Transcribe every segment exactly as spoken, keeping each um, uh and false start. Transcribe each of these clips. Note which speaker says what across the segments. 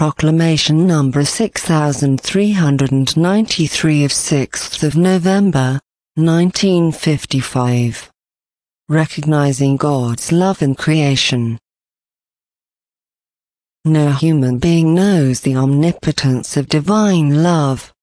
Speaker 1: Proclamation number six thousand three hundred ninety-three of sixth of November, nineteen fifty-five. Recognizing God's love in creation. No human being knows the omnipotence of divine love.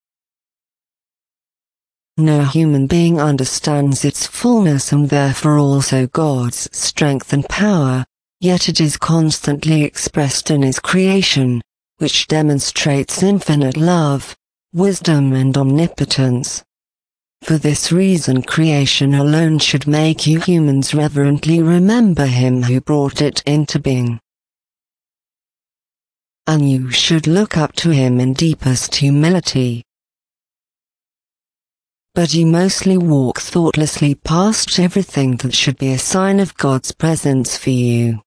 Speaker 1: No human being understands its fullness and therefore also God's strength and power, yet it is constantly expressed in His creation, which demonstrates infinite love, wisdom and omnipotence. For this reason creation alone should make you humans reverently remember Him who brought it into being. And you should look up to Him in deepest humility. But you mostly walk thoughtlessly past everything that should be a sign of God's presence for you.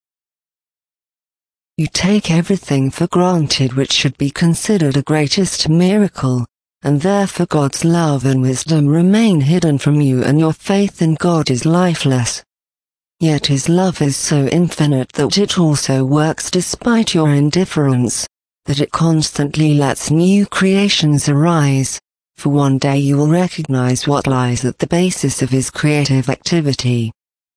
Speaker 1: You take everything for granted which should be considered a greatest miracle, and therefore God's love and wisdom remain hidden from you and your faith in God is lifeless. Yet His love is so infinite that it also works despite your indifference, that it constantly lets new creations arise, for one day you will recognize what lies at the basis of His creative activity.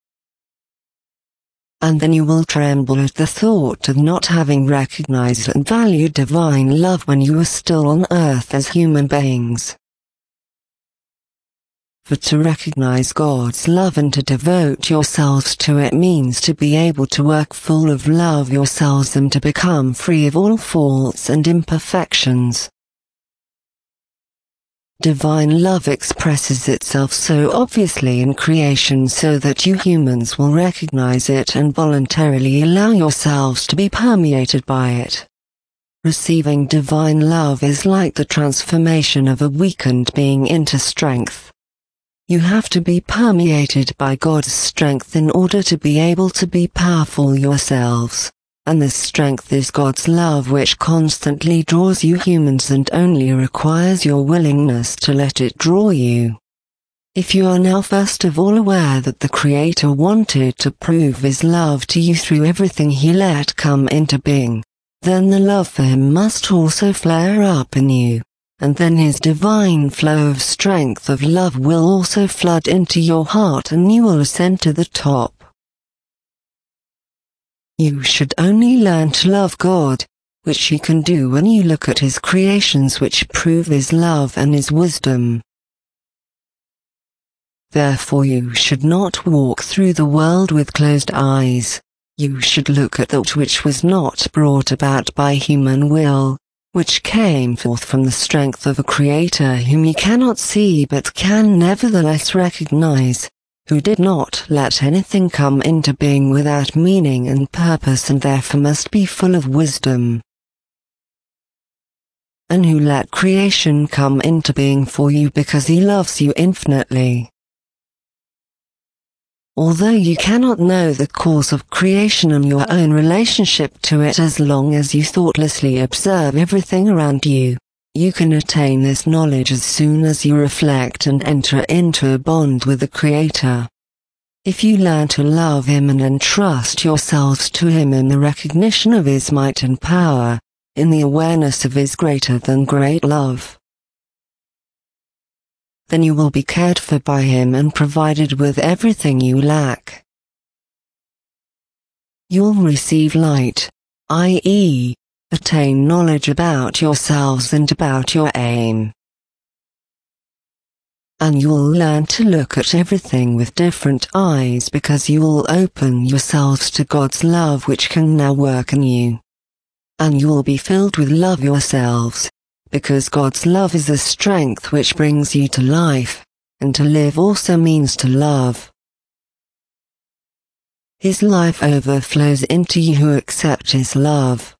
Speaker 1: And then you will tremble at the thought of not having recognized and valued divine love when you were still on earth as human beings. For to recognize God's love and to devote yourselves to it means to be able to work full of love yourselves and to become free of all faults and imperfections. Divine love expresses itself so obviously in creation so that you humans will recognize it and voluntarily allow yourselves to be permeated by it. Receiving divine love is like the transformation of a weakened being into strength. You have to be permeated by God's strength in order to be able to be powerful yourselves. And this strength is God's love which constantly draws you humans and only requires your willingness to let it draw you. If you are now first of all aware that the Creator wanted to prove His love to you through everything He let come into being, then the love for Him must also flare up in you, and then His divine flow of strength of love will also flood into your heart and you will ascend to the top. You should only learn to love God, which you can do when you look at His creations which prove His love and His wisdom. Therefore you should not walk through the world with closed eyes. You should look at that which was not brought about by human will, which came forth from the strength of a Creator whom you cannot see but can nevertheless recognize, who did not let anything come into being without meaning and purpose and therefore must be full of wisdom, and who let creation come into being for you because He loves you infinitely. Although you cannot know the cause of creation and your own relationship to it as long as you thoughtlessly observe everything around you, you can attain this knowledge as soon as you reflect and enter into a bond with the Creator. If you learn to love Him and entrust yourselves to Him in the recognition of His might and power, in the awareness of His greater than great love, then you will be cared for by Him and provided with everything you lack. You'll receive light, that is, attain knowledge about yourselves and about your aim. And you'll learn to look at everything with different eyes because you will open yourselves to God's love which can now work in you. And you will be filled with love yourselves, because God's love is a strength which brings you to life, and to live also means to love. His life overflows into you who accept His love.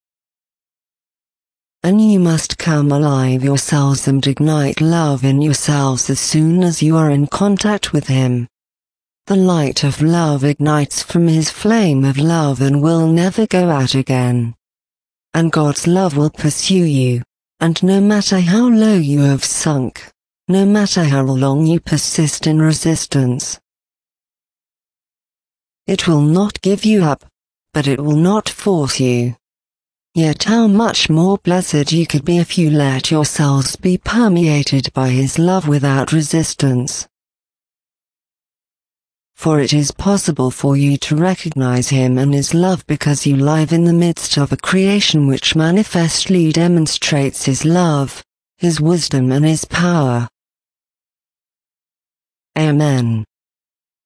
Speaker 1: And you must come alive yourselves and ignite love in yourselves as soon as you are in contact with Him. The light of love ignites from His flame of love and will never go out again. And God's love will pursue you, and no matter how low you have sunk, no matter how long you persist in resistance, it will not give you up, but it will not force you. Yet how much more blessed you could be if you let yourselves be permeated by His love without resistance. For it is possible for you to recognize Him and His love because you live in the midst of a creation which manifestly demonstrates His love, His wisdom and His power. Amen.